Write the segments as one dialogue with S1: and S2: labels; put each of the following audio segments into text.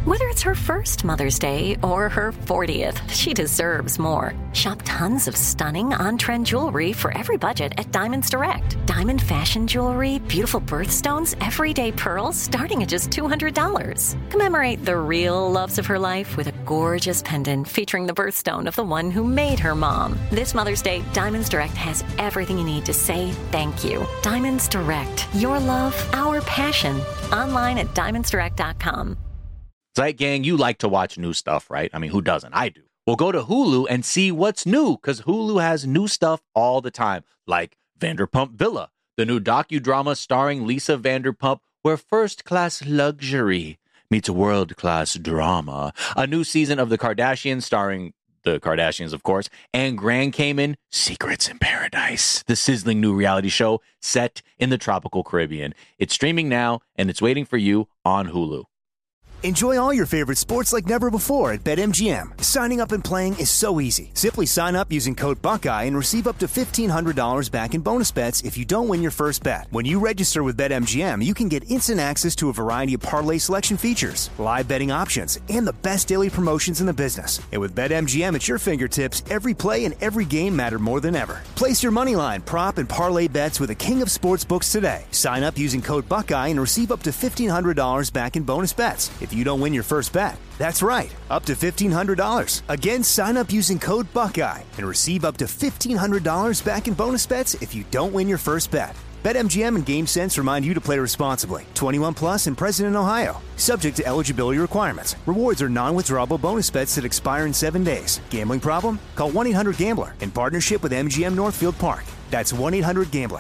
S1: Whether it's her first Mother's Day or her 40th, she deserves more. Shop tons of stunning on-trend jewelry for every budget at Diamonds Direct. Diamond fashion jewelry, beautiful birthstones, everyday pearls starting at just $200. Commemorate the real loves of her life with a gorgeous pendant featuring the birthstone of the one who made her mom. This Mother's Day, Diamonds Direct has everything you need to say thank you. Diamonds Direct. Your love, our passion. Online at diamondsdirect.com.
S2: Zeit Gang, you like to watch new stuff, right? I mean, who doesn't? I do. Well, go to Hulu and see what's new, because Hulu has new stuff all the time, like Vanderpump Villa, the new docudrama starring Lisa Vanderpump, where first-class luxury meets world-class drama. A new season of The Kardashians starring the Kardashians, of course, and Grand Cayman, Secrets in Paradise, the sizzling new reality show set in the tropical Caribbean. It's streaming now, and it's waiting for you on Hulu.
S3: Enjoy all your favorite sports like never before at BetMGM. Signing up and playing is so easy. Simply sign up using code Buckeye and receive up to $1,500 back in bonus bets if you don't win your first bet. When you register with BetMGM, you can get instant access to a variety of parlay selection features, live betting options, and the best daily promotions in the business. And with BetMGM at your fingertips, every play and every game matter more than ever. Place your moneyline, prop, and parlay bets with the king of sportsbooks today. Sign up using code Buckeye and receive up to $1,500 back in bonus bets if you don't win your first bet. That's right, up to $1,500. Again, sign up using code Buckeye and receive up to $1,500 back in bonus bets if you don't win your first bet. BetMGM and GameSense remind you to play responsibly. 21 plus and present in Ohio. Subject to eligibility requirements. Rewards are non-withdrawable bonus bets that expire in 7 days. Gambling problem? Call 1-800-GAMBLER in partnership with MGM Northfield Park. That's 1-800-GAMBLER.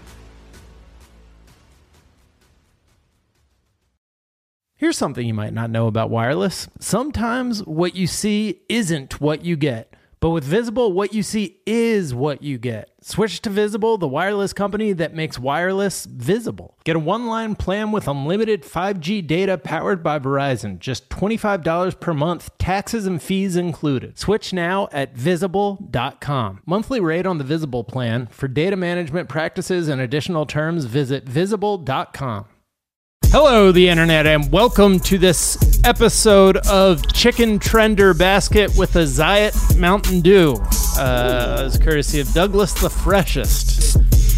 S4: Here's something you might not know about wireless. Sometimes what you see isn't what you get. But with Visible, what you see is what you get. Switch to Visible, the wireless company that makes wireless visible. Get a one-line plan with unlimited 5G data powered by Verizon. Just $25 per month, taxes and fees included. Switch now at Visible.com. Monthly rate on the Visible plan. For data management practices and additional terms, visit Visible.com. Hello, the internet, and welcome to this episode of Chicken Trender Basket with a Zayat Mountain Dew. It's courtesy of Douglas the Freshest.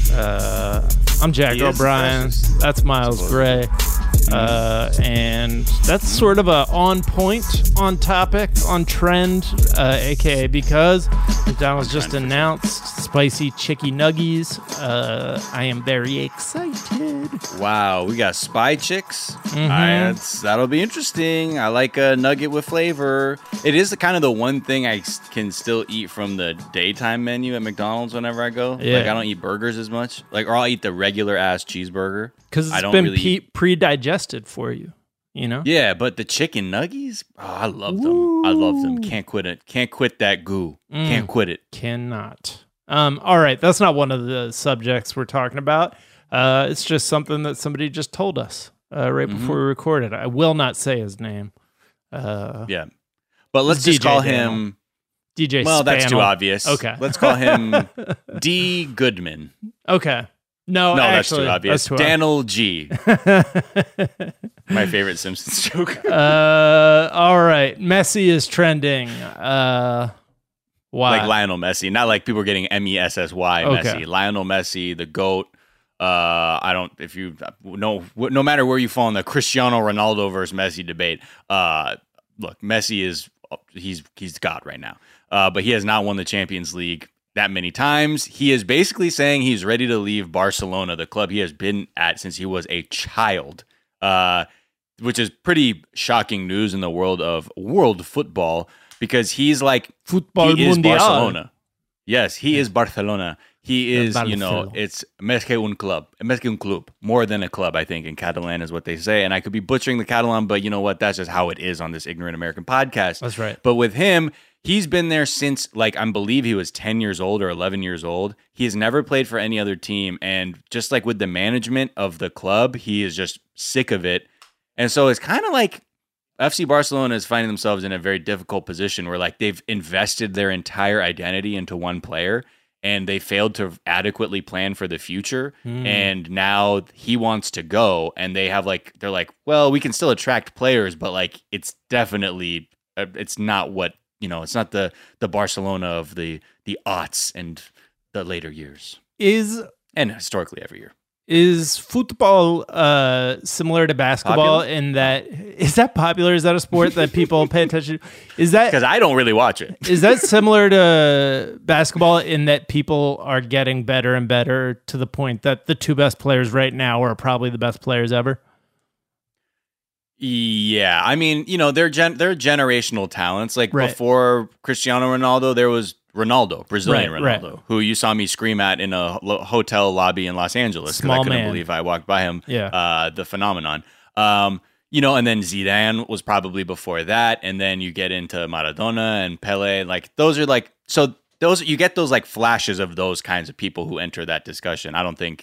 S4: I'm Jack O'Brien. That's Miles Gray. And that's sort of a on point, on topic, on trend, aka because McDonald's just announced spicy chicky nuggies. I am very excited.
S2: Wow, we got spy chicks.
S4: Mm-hmm.
S2: That'll be interesting. I like a nugget with flavor. It is the one thing I can still eat from the daytime menu at McDonald's whenever I go.
S4: Yeah.
S2: Like, I don't eat burgers as much. Or I'll eat the regular ass cheeseburger.
S4: Because it's been pre-digested for you, you know?
S2: Yeah, but the chicken nuggies, I love them. I love them. Can't quit it. Can't quit that goo. Can't quit it.
S4: Cannot. All right, that's not one of the subjects we're talking about. It's just something that somebody just told us right before we recorded. I will not say his name.
S2: Yeah. But let's just call him
S4: DJ
S2: Well,
S4: Spanel.
S2: That's too obvious.
S4: Okay.
S2: Let's call him D. Goodman.
S4: Okay. No,
S2: that's
S4: actually,
S2: too obvious. Daniel G. My favorite Simpsons joke.
S4: All right. Messi is trending. Why?
S2: Like Lionel Messi. Not like people are getting M-E-S-S-Y
S4: Okay.
S2: Messi. Lionel Messi, the GOAT. If you know, no matter where you fall in the Cristiano Ronaldo versus Messi debate, look, Messi he's God right now. But he has not won the Champions League that many times. He is basically saying he's ready to leave Barcelona, the club he has been at since he was a child, which is pretty shocking news in the world of world football, because he's like,
S4: Football
S2: he is
S4: Mundial.
S2: Barcelona. Yes, he is Barcelona. He is,
S4: Barcelona.
S2: it's més que un club, more than a club, I think, in Catalan is what they say. And I could be butchering the Catalan, but you know what? That's just how it is on this ignorant American podcast.
S4: That's right.
S2: But with him, he's been there since, I believe he was 10 years old or 11 years old. He has never played for any other team. And just like with the management of the club, he is just sick of it. And so it's kind of like FC Barcelona is finding themselves in a very difficult position where they've invested their entire identity into one player. and they failed to adequately plan for the future. And now he wants to go, and they're like, well, we can still attract players, but like it's definitely it's not what, it's not the Barcelona of the aughts and the later years, and historically every year.
S4: Is football similar to basketball in that, is that popular? Is that a sport that people pay attention to? Is that,
S2: because I don't really watch it.
S4: Is that similar to basketball in that people are getting better and better to the point that the two best players right now are probably the best players ever?
S2: Yeah, I mean, they're generational talents. Like before Cristiano Ronaldo, there was Ronaldo, Brazilian Ronaldo, who you saw me scream at in a hotel lobby in Los Angeles because I couldn't believe I walked by him. Yeah, the phenomenon. And then Zidane was probably before that, and then you get into Maradona and Pele. Like those are like, so those, you get those like flashes of those kinds of people who enter that discussion. I don't think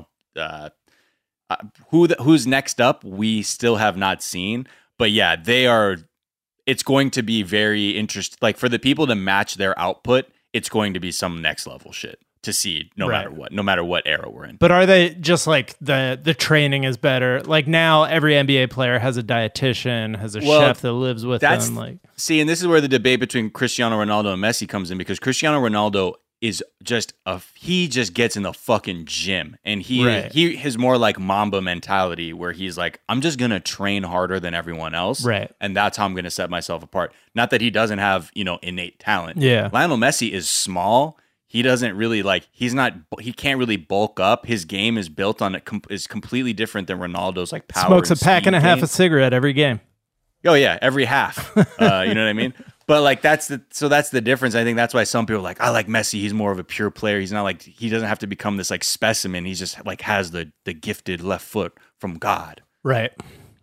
S2: who's next up, we still have not seen, but yeah, they are. It's going to be very interesting. Like for the people to match their output, it's going to be some next level shit to see no matter what era we're in.
S4: But are they just like the training is better? Like now every NBA player has a dietitian, has a chef that lives with them. Like,
S2: see, and this is where the debate between Cristiano Ronaldo and Messi comes in, because Cristiano Ronaldo is just he just gets in the fucking gym, and he has more like Mamba mentality, where he's like, I'm just gonna train harder than everyone else, and that's how I'm gonna set myself apart. Not that he doesn't have innate talent. Lionel Messi is small. He doesn't really he can't really bulk up. His game is built on is completely different than Ronaldo's like power.
S4: Smokes a pack and a half of cigarette every game.
S2: Oh yeah, every half. You know what I mean? But like that's the difference. I think that's why some people are like, I like Messi. He's more of a pure player. He's not like, he doesn't have to become this like specimen. He's just like has the gifted left foot from God.
S4: Right.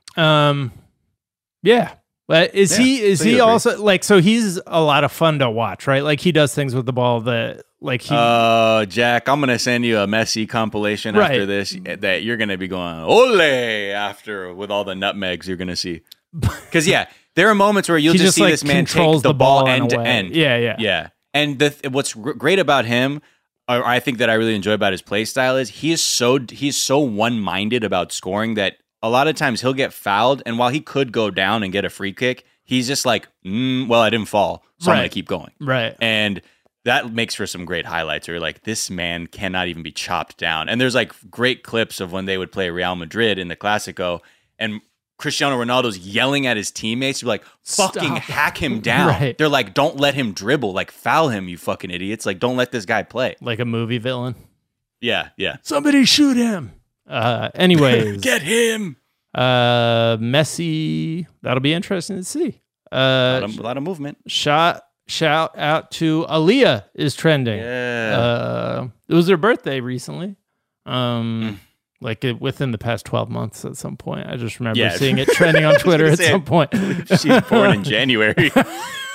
S4: Yeah. But is he also like, so he's a lot of fun to watch, right? Like he does things with the ball that like he.
S2: Jack, I'm gonna send you a Messi compilation after this that you're gonna be going ole after with all the nutmegs you're gonna see. Because there are moments where you'll just see this man take the ball end to end. Yeah. And what's great about him, or I think that I really enjoy about his play style, is he's so one-minded about scoring that a lot of times he'll get fouled, and while he could go down and get a free kick, he's just like, well, I didn't fall, so I'm gonna keep going.
S4: Right.
S2: And that makes for some great highlights where you're like, this man cannot even be chopped down. And there's like great clips of when they would play Real Madrid in the Clásico, and Cristiano Ronaldo's yelling at his teammates to be like, fucking hack him down. They're like, don't let him dribble. Like, foul him, you fucking idiots. Like, don't let this guy play.
S4: Like a movie villain.
S2: Yeah.
S4: Somebody shoot him. Anyways.
S2: Get him.
S4: Messi. That'll be interesting to see.
S2: A lot of movement.
S4: Shout out to Aaliyah is trending.
S2: Yeah.
S4: It was her birthday recently. Like within the past 12 months at some point. I just remember seeing it trending on Twitter at some point.
S2: She's born in January. But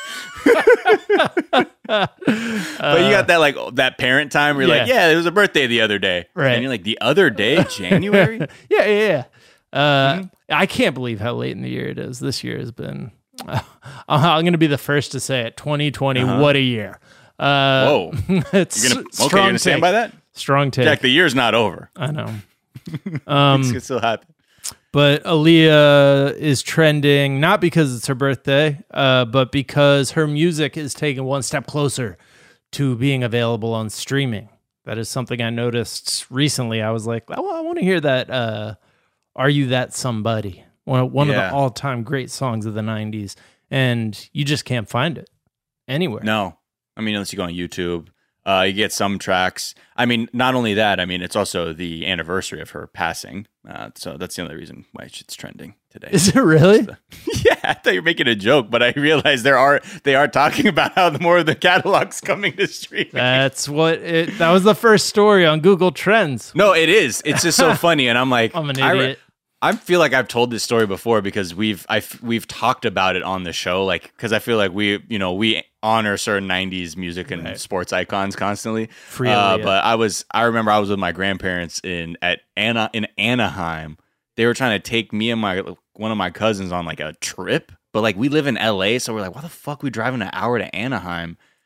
S2: you got that like that parent time where you're like, it was a birthday the other day.
S4: Right.
S2: And you're like, the other day? January?
S4: Yeah. I can't believe how late in the year it is. This year has been... I'm going to be the first to say it. 2020, what a year.
S2: Whoa.
S4: It's
S2: you're going to stand by that?
S4: Strong take.
S2: Jack, the year's not over.
S4: I know.
S2: It still happen.
S4: But Aaliyah is trending not because it's her birthday, but because her music is taking one step closer to being available on streaming. That is something I noticed recently. I was like, I want to hear that. Are You That Somebody? One of the all-time great songs of the 90s. And you just can't find it anywhere.
S2: No. I mean, unless you go on YouTube. You get some tracks. I mean, not only that, I mean, it's also the anniversary of her passing. So that's the only reason why it's trending today.
S4: Is it really?
S2: Yeah, I thought you were making a joke, but I realized they are talking about how more of the catalog's coming to streaming.
S4: That was the first story on Google Trends.
S2: No, it is. It's just so funny. And I'm like,
S4: I'm an idiot.
S2: I feel like I've told this story before because we've talked about it on the show, like because I feel like we honor certain 90s music and sports icons constantly. But I remember I was with my grandparents in Anaheim. They were trying to take me and one of my cousins on like a trip, but like we live in LA, so we're like, why the fuck are we driving an hour to Anaheim?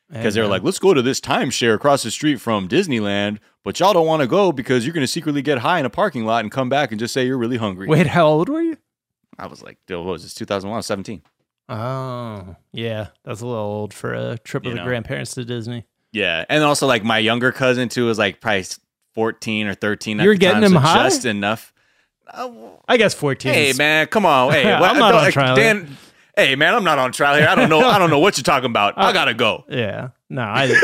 S2: because they were like, let's go to this timeshare across the street from Disneyland, but y'all don't want to go because you're going to secretly get high in a parking lot and come back and just say you're really hungry.
S4: Wait, how old were you?
S2: I was like, what was this, 2001? I was 17.
S4: Oh, yeah. That's a little old for a trip with the grandparents to Disney.
S2: Yeah. And also, like, my younger cousin, too, was like probably 14 or 13
S4: You're getting him high?
S2: Just enough.
S4: I guess 14.
S2: Hey, man, come on. Hey,
S4: I'm not on trial.
S2: Dan, hey, man, I'm not on trial here. I don't know what you're talking about. I gotta go.
S4: Yeah. No,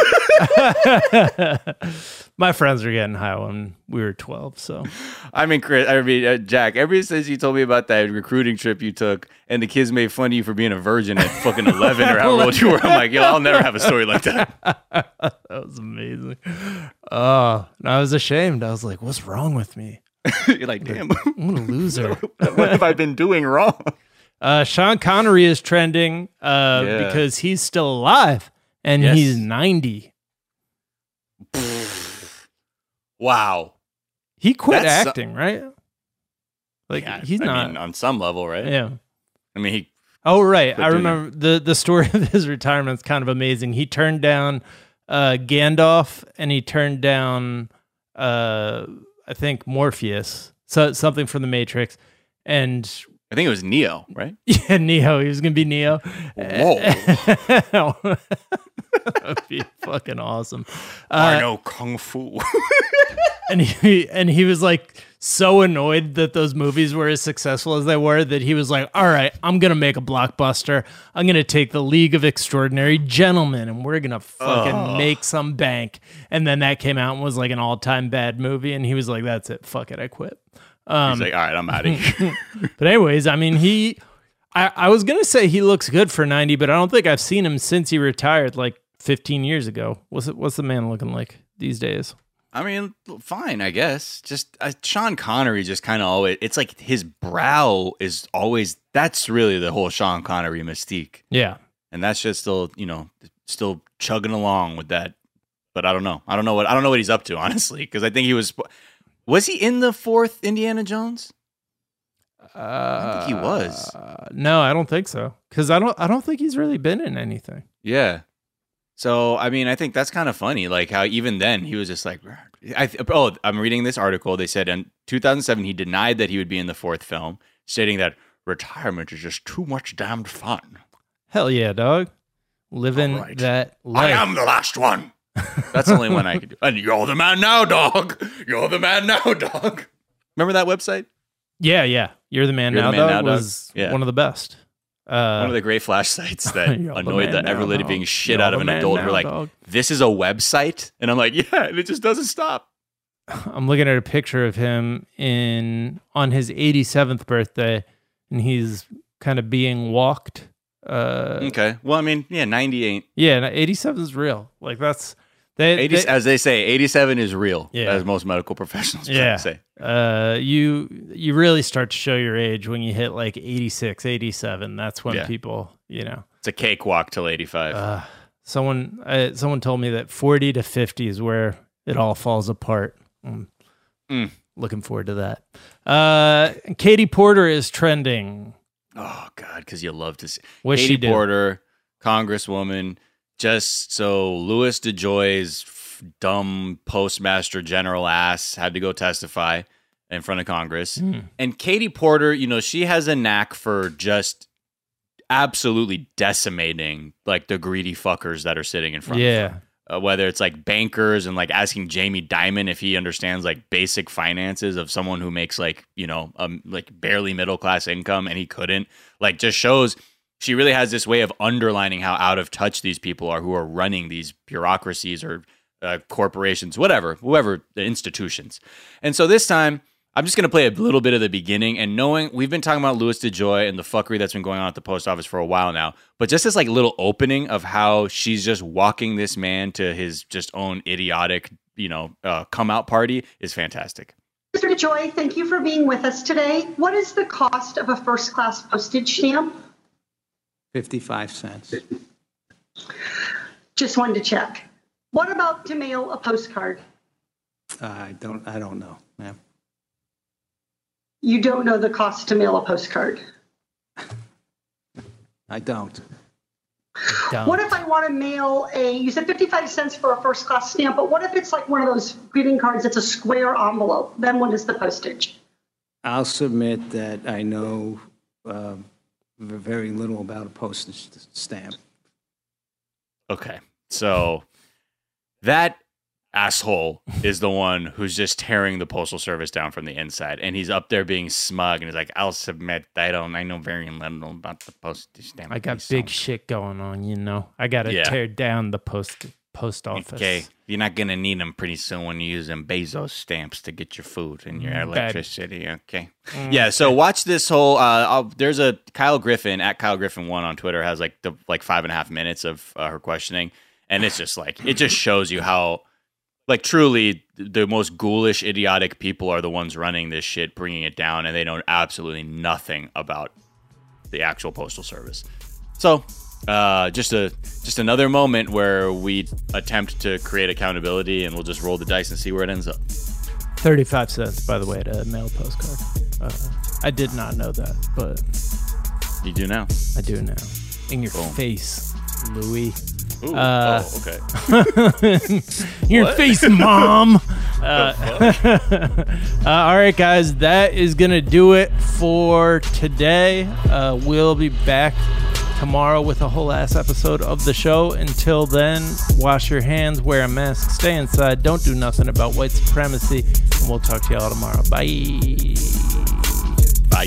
S4: my friends were getting high when we were 12. So,
S2: Jack, ever since you told me about that recruiting trip you took, and the kids made fun of you for being a virgin at fucking 11 or however old you were, I'm like, yo, I'll never have a story like that.
S4: That was amazing. Oh, and I was ashamed. I was like, what's wrong with me?
S2: You're like, damn,
S4: I'm a loser.
S2: What have I been doing wrong?
S4: Sean Connery is trending because he's still alive and he's 90.
S2: Wow.
S4: He quit acting, right? Like he's not.
S2: I mean, on some level, right?
S4: Yeah.
S2: I mean, he.
S4: Oh, right. I remember the story of his retirement is kind of amazing. He turned down Gandalf and he turned down, I think, Morpheus. So something from the Matrix. And
S2: I think it was Neo, right?
S4: Yeah, Neo. He was going to be Neo.
S2: Whoa.
S4: That would be fucking awesome.
S2: I know Kung Fu.
S4: and he was like so annoyed that those movies were as successful as they were that he was like, all right, I'm going to make a blockbuster. I'm going to take the League of Extraordinary Gentlemen and we're going to fucking make some bank. And then that came out and was like an all-time bad movie. And he was like, that's it. Fuck it. I quit.
S2: He's like, all right, I'm out of here.
S4: But anyways, I mean, I was going to say he looks good for 90, but I don't think I've seen him since he retired like 15 years ago. What's the man looking like these days?
S2: I mean, fine, I guess. Just Sean Connery just kind of always, it's like his brow is always, that's really the whole Sean Connery mystique.
S4: Yeah.
S2: And that's just still chugging along with that. But I don't know. I don't know what he's up to, honestly, because I think he was he in the fourth Indiana Jones? I don't think he was.
S4: No, I don't think so. Because I don't think he's really been in anything.
S2: Yeah. So, I mean, I think that's kind of funny. Like how even then he was just like, I'm reading this article. They said in 2007, he denied that he would be in the fourth film, stating that retirement is just too much damned fun.
S4: Hell yeah, dog. Living that life.
S2: I am the last one. That's the only one I could do. And you're the man now, dog. You're the man now, dog. Remember that website?
S4: Yeah. You're the man now, dog was one of the best.
S2: One of the great flash sites that annoyed the ever-living shit out of an adult. We're like, dog. This is a website? And I'm like, yeah, and it just doesn't stop.
S4: I'm looking at a picture of him on his 87th birthday, and he's kind of being walked.
S2: Okay. Well, I mean, 98.
S4: Yeah, 87 is real. Like that's...
S2: as they say, 87 is real,
S4: yeah.
S2: As most medical professionals say.
S4: You really start to show your age when you hit like 86, 87. That's when people,
S2: It's a cakewalk till 85.
S4: Someone told me that 40 to 50 is where it all falls apart. Looking forward to that. Katie Porter is trending.
S2: Oh, God, because you love to see.
S4: What's
S2: Katie
S4: she do?
S2: Porter, Congresswoman, just so Louis DeJoy's dumb postmaster general ass had to go testify in front of Congress. And Katie Porter, she has a knack for just absolutely decimating like the greedy fuckers that are sitting in front of her. Whether it's like bankers and like asking Jamie Dimon if he understands like basic finances of someone who makes like barely middle class income, and he couldn't, like, just shows she really has this way of underlining how out of touch these people are who are running these bureaucracies or corporations, whoever the institutions. And so this time, I'm just going to play a little bit of the beginning, and knowing we've been talking about Louis DeJoy and the fuckery that's been going on at the post office for a while now, but just this like little opening of how she's just walking this man to his just own idiotic, come out party is fantastic.
S5: Mr. DeJoy, thank you for being with us today. What is the cost of a first class postage stamp?
S6: 55 cents.
S5: Just wanted to check. What about to mail a postcard?
S6: I don't know, ma'am.
S5: You don't know the cost to mail a postcard?
S6: I don't.
S4: Don't.
S5: What if I want to mail you said 55 cents for a first class stamp, but what if it's like one of those greeting cards that's a square envelope? Then what is the postage?
S6: I'll submit that I know very little about a postage stamp.
S2: Okay, so that asshole is the one who's just tearing the Postal Service down from the inside, and he's up there being smug, and he's like, I'll submit, I know very little about the postage stamp.
S4: I got big shit going on, you know. I got to tear down the post office.
S2: Okay, you're not going to need them pretty soon when you're using Bezos stamps to get your food and your electricity, okay? Yeah, so watch this whole, there's a Kyle Griffin, at Kyle Griffin 1 on Twitter, has like 5.5 minutes of her questioning, and it's just like, it just shows you how, like, truly, the most ghoulish, idiotic people are the ones running this shit, bringing it down, and they know absolutely nothing about the actual Postal Service. So, just another moment where we attempt to create accountability, and we'll just roll the dice and see where it ends up.
S4: 35 cents, by the way, to mail a postcard. I did not know that, but
S2: you do now.
S4: I do now. In your face, Louis.
S2: Ooh, okay.
S4: Your face, Mom. All right, guys, that is going to do it for today. We'll be back tomorrow with a whole ass episode of the show. Until then, wash your hands, wear a mask, stay inside, don't do nothing about white supremacy, and we'll talk to y'all tomorrow. Bye.
S2: Bye.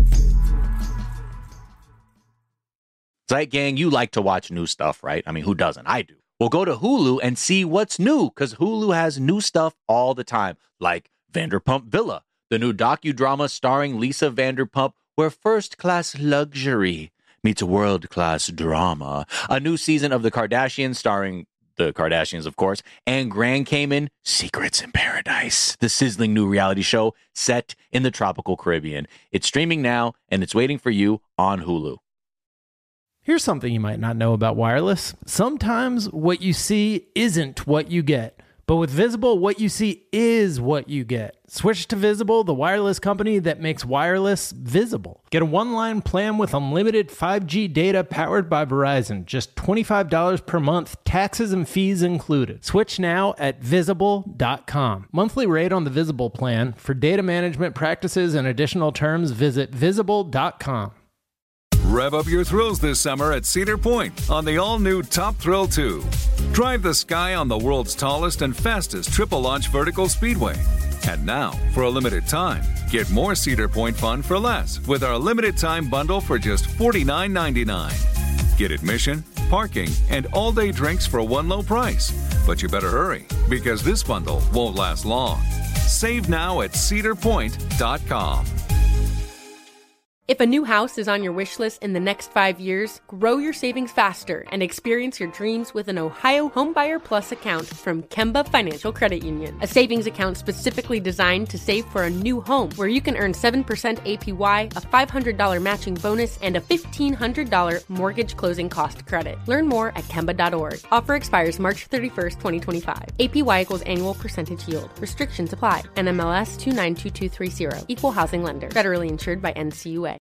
S2: Zeit Gang, you like to watch new stuff, right? I mean, who doesn't? I do. Well, go to Hulu and see what's new, because Hulu has new stuff all the time, like Vanderpump Villa, the new docudrama starring Lisa Vanderpump, where first-class luxury meets world-class drama. A new season of The Kardashians, starring the Kardashians, of course, and Grand Cayman, Secrets in Paradise, the sizzling new reality show set in the tropical Caribbean. It's streaming now, and it's waiting for you on Hulu.
S4: Here's something you might not know about wireless. Sometimes what you see isn't what you get. But with Visible, what you see is what you get. Switch to Visible, the wireless company that makes wireless visible. Get a one-line plan with unlimited 5G data powered by Verizon. Just $25 per month, taxes and fees included. Switch now at Visible.com. Monthly rate on the Visible plan. For data management practices and additional terms, visit Visible.com.
S7: Rev up your thrills this summer at Cedar Point on the all-new Top Thrill 2. Drive the sky on the world's tallest and fastest triple-launch vertical speedway. And now, for a limited time, get more Cedar Point fun for less with our limited-time bundle for just $49.99. Get admission, parking, and all-day drinks for one low price. But you better hurry, because this bundle won't last long. Save now at cedarpoint.com.
S8: If a new house is on your wish list in the next 5 years, grow your savings faster and experience your dreams with an Ohio Homebuyer Plus account from Kemba Financial Credit Union. A savings account specifically designed to save for a new home, where you can earn 7% APY, a $500 matching bonus, and a $1,500 mortgage closing cost credit. Learn more at Kemba.org. Offer expires March 31st, 2025. APY equals annual percentage yield. Restrictions apply. NMLS 292230. Equal housing lender. Federally insured by NCUA.